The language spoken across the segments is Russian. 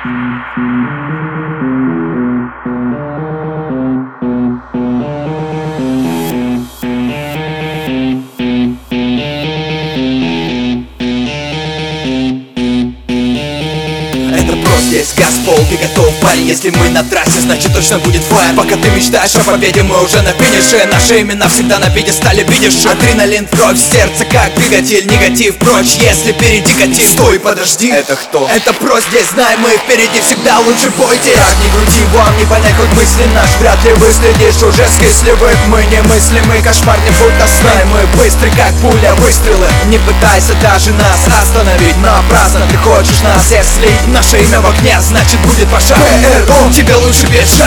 Здесь газ в пол, ты готов, парень? Если мы на трассе, значит точно будет флайм. Пока ты мечтаешь о победе, мы уже на финише. Наши имена всегда на пьедестале, видишь? Адреналин в кровь, сердце как двигатель, негатив прочь. Если впереди катив, стой, подожди. Это кто? Это про здесь, знай, мы впереди всегда, лучше бойте. Так не груди, вам не понять хоть мысли наш. Вряд ли выследишь уже скисливых. Мы немыслимый кошмар, не будто сны. Мы быстры как пуля, выстрелы. Не пытайся даже нас остановить напрасно. Ты хочешь нас, если наше имя в огне, значит будет пожар. ПРО, тебе лучше бежать.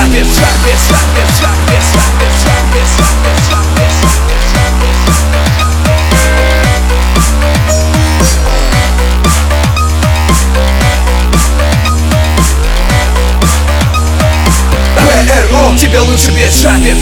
ПРО, тебе лучше бежать.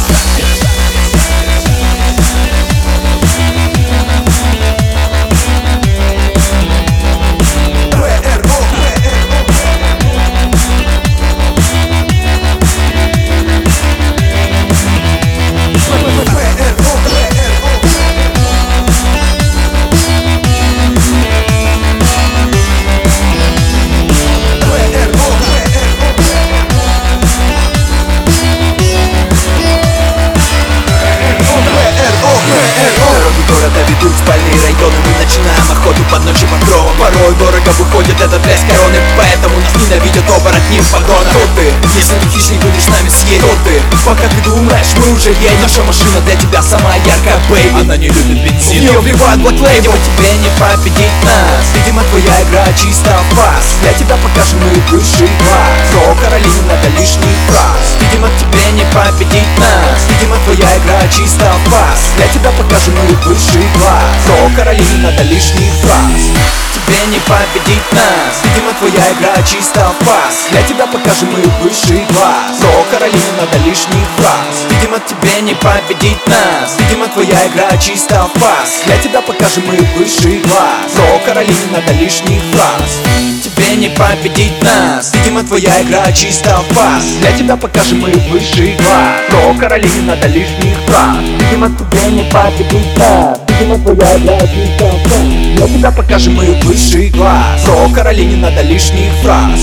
Ведут спальные районы, мы начинаем охоту под ночью покровом. Порой дорого выходит этот блеск короны, поэтому нас ненавидят оборотни в погонах. Кто ты? Если ты хищник, будешь с нами съесть. Кто ты? Пока ты думаешь, мы уже едем. Наша машина для тебя самая яркая, бэйби. Она не любит бензин, ее вливают Black Lady. Видимо, тебе не победить нас. Видимо, твоя игра чисто фас. Для тебя покажем мы высший класс. Про Каролину надо лишний фраз. Видимо, тебе не победить нас. Видимо, твоя игра чисто фас. Для тебя покажем мы высший класс. Про Каролину надо лишний фраз. Тебе не победить нас. Видимо, твоя игра чисто фас. Для тебя покажем мы высший класс. Про Каролину надо лишний фраз. Видимо, тебе не победить нас. Видимо, твоя игра чисто фас. Для тебя покажем мы высший класс. Про Каролину надо лишний фраз. Тебе не победить нас. Видимо, твоя игра чисто фас. Для тебя покажем мы высший класс. Про Каролину надо лишних фраз. Видимо, тебе не победить нас. Видимо, твоя игра чисто фас. Для тебя покажем мы высший класс. Про Каролине надо лишних фраз.